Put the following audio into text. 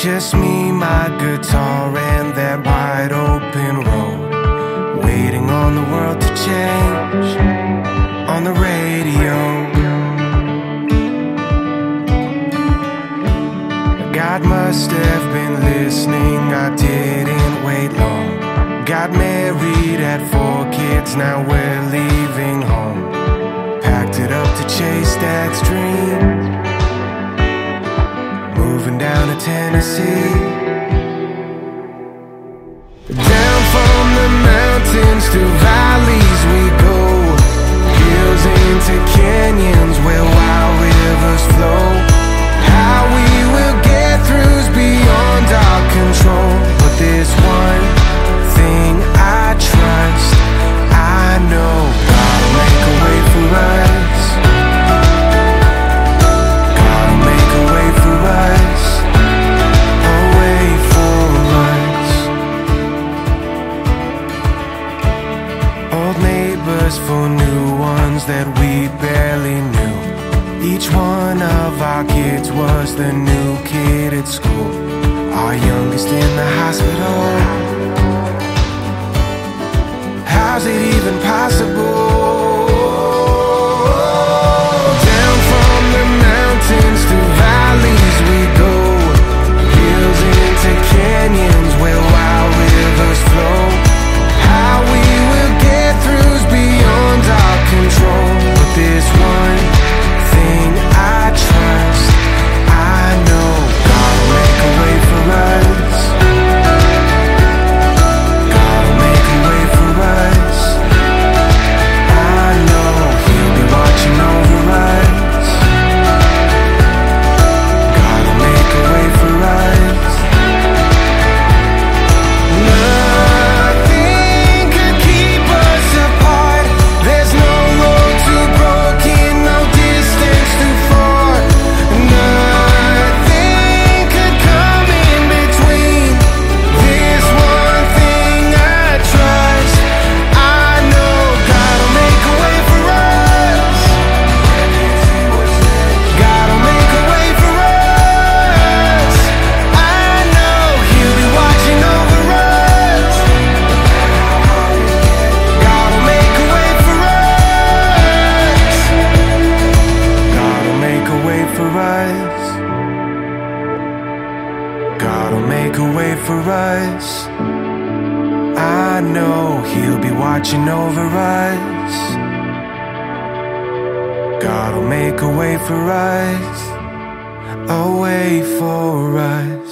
Just me, my guitar, and that wide open road, waiting on the world to change on the radio. God must have been listening, I didn't wait long. Got married, had 4 kids, now we're leaving home. Packed it up to chase Dad's dream, moving down to Tennessee. Down from the mountains to valleys we go, hills into canyons where wild rivers flow. How we will get through's beyond our control, but there's one thing I trust, I know God'll make a way for us. God'll make a way for us, a way for us. Old neighbors for new ones that we barely knew. Each one of our kids was the new kid at school, our youngest in the hospital. How's it even possible? Down from the mountains to valleys we go, hills into canyons where wild rivers flow. How we will get through's beyond our control, but there's one thing I trust, I know God'll make a way for us. God'll make a way for us, I know He'll be watching over us. God'll make a way for us. Nothing could keep us apart, there's no road too broken, no distance too far. Nothing could come in between, there's one thing I trust, I know God'll make a way for us. God'll make a way for us, I know He'll be watching over us. God'll make a way for us. God'll make a way for us. God'll make a way for us, I know He'll be watching over us. God'll make a way for us, a way for us.